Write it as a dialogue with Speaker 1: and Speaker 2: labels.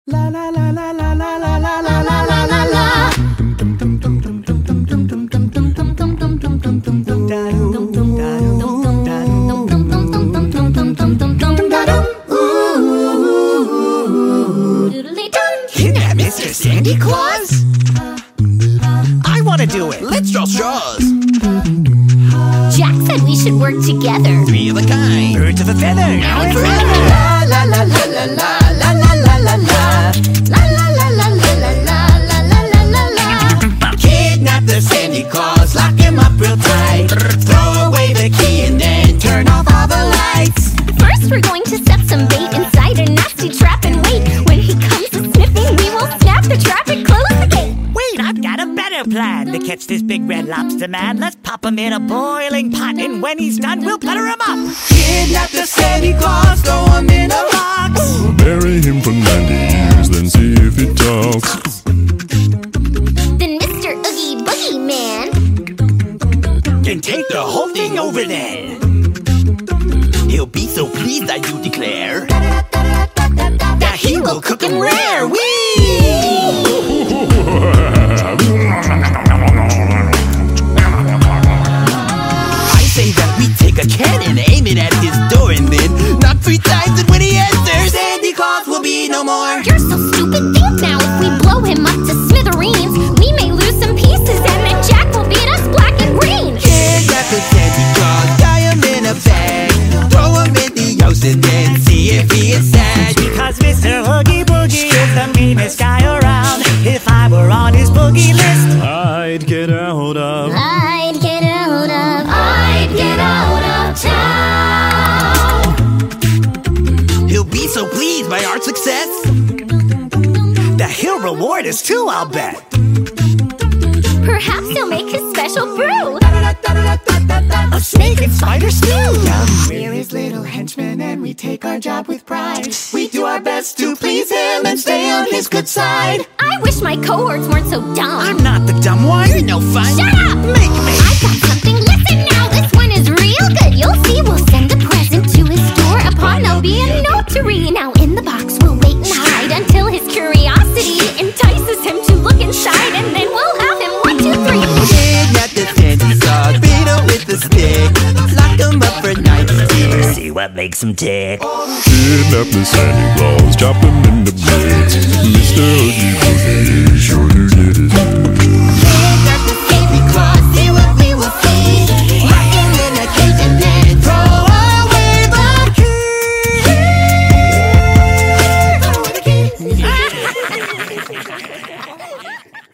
Speaker 1: La la la la la la la la la la la la la.
Speaker 2: Kidnap Mr. Sandy Claus? I want to do it. Let's draw straws.
Speaker 3: Jack said we should work together.
Speaker 2: Three of a kind. Birds of a feather. Now and forever.
Speaker 1: La la la la la la la la la la la. La la la la la la la la la la la.
Speaker 2: Kidnap the Sandy Claus, lock him up real tight. Throw away the key and then turn off all the lights.
Speaker 3: First we're going to set some bait inside a nasty trap and wait. When he comes a sniffing, we will snap the trap and close the gate.
Speaker 4: Wait, I've got a better plan to catch this big red lobster man. Let's pop him in a boiling pot, and when he's done, we'll butter him up.
Speaker 2: Kidnap the Sandy Claus, throw him in a box.
Speaker 5: Bury him for 90 years, then see if he talks.
Speaker 3: Then Mr. Oogie Boogie Man
Speaker 2: Can take the whole thing over then. He'll be so pleased, I do declare, that he will cook him rare. I say that we take a cannon, aim it at his door, and then knock 3 times, and when he answers, Sandy Claus will be no more.
Speaker 3: You're so stupid, think now. If we blow him up to smithereens, we may lose some pieces, and then Jack will beat us black and green.
Speaker 2: Kidnap the Sandy Claus, tie him in a bag, throw him in the ocean, then see if he is sad.
Speaker 4: Because Mr. Oogie Boogie is the meanest guy around. If I were on his boogie list,
Speaker 5: I'd get out of.
Speaker 3: I'd get out of town.
Speaker 2: He'll be so pleased by our success that he'll reward us too, I'll bet.
Speaker 3: Perhaps he'll make his special brew.
Speaker 2: A snake and spider stew.
Speaker 1: We're his little henchmen and we take our job with pride. We do our best to please him and stay on his good side.
Speaker 3: I wish my cohorts weren't so dumb.
Speaker 2: I'm not the dumb one. You're no fun.
Speaker 3: Shut up!
Speaker 2: Make me.
Speaker 3: I've got something, listen now, this one is real good. You'll see, we'll send a present to his door. Upon there'll be a note to read. Now in the box we'll wait and hide until his curiosity entices him to look inside, and then we'll have him 1, 2, 3.
Speaker 2: Kidnap the Sandy Claus, beat him with a stick, lock him up for 90 years.
Speaker 4: see what makes him tick.
Speaker 5: Kidnap the Santa Claus, chop him into bits. Mr. Oogie Boogie, sure to get his due.
Speaker 2: Kidnap the Sandy Claus, see what we will see. Lock him in a cage and then throw away the key. Throw away the key.